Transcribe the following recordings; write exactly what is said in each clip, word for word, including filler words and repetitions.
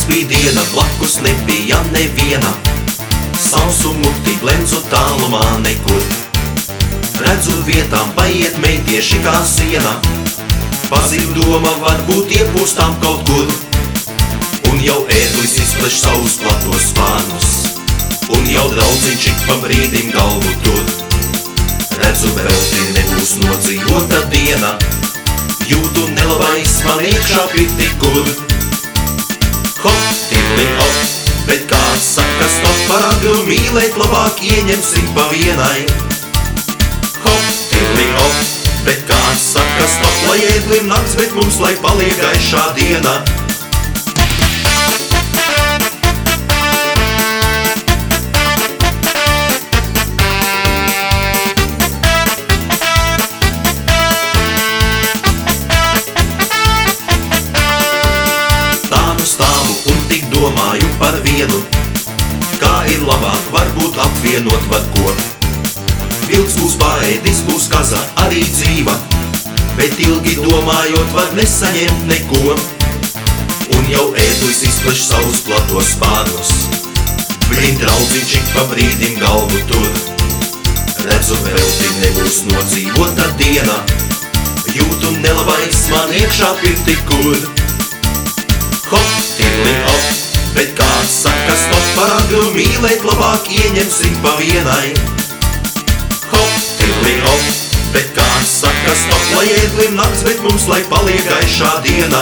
bija diena, blakus nebija neviena. Sausu muti glencu tālumā nekur. Redzu vietām paiet meitieši kā siena. Pazīt doma varbūt iepūstām kaut kur. Un jau ēdlis izpleš savus platos spārnus. Un jau draudziņš ik pa brīdim galvu tur. Redzu vēl tie nebūs nodzīvota diena. Jūtu nelabais man iekšā pirti kur. Hop, tirli hop, bet kāds saka stop, par agru mīlēt labāk ieņemsim pa vienai. Hop, tirli hop, bet kāds saka stop, lai ēdlim nakts, bet mums lai paliek gaišā diena. Domāju par vienu, kā ir labāk varbūt apvienot var ko. Vilks būs paēdis, būs kaza arī dzīva, bet ilgi domājot var nesaņemt neko. Un jau ēdlis izpleš savus platos spārnus. Blin draudziņš ik pa brīdim galvu tur. Redzu velti nebūs nodzīvota diena. Jūtu nelabais man iekšā pirti kur. Hop, tirli hop, bet kāds saka stop, par agru mīlēt labāk ieņemsim pa vienai. Hop, tirli hop, bet kāds saka stop, lai ēdlim nakts, bet mums lai paliek gaišā diena.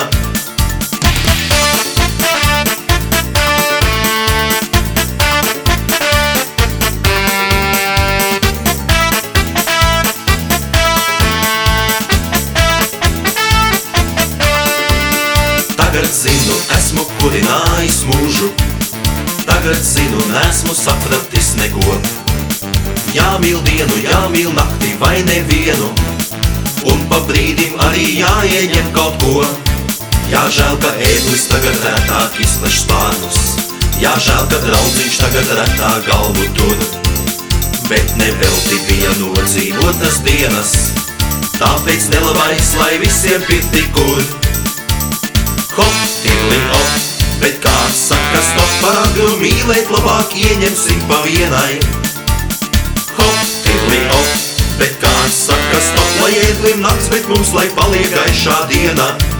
Tagad zinu, esmu kurinājis mūžu. Tagad zinu, nesmu sapratis neko. Jāmīl dienu, jāmīl nakti vai nevienu. Un pa brīdim arī jāieņem kaut ko. Jāžēl, ka ēdlis tagad retāk izpleš spārnus. Jāžēl, ka draudziņš tagad retāk galvu tur. Bet nevelti bija nodzīvotas dienas. Tāpēc nelabais, lai visiem pirti kur. Hop, tirli hop, bet kāds saka stop, par agru mīlēt labāk ieņemsim pa vienai. Hop, tirli hop, bet kāds saka stop, lai ēdlim nakts, bet mums lai paliek gaišā diena.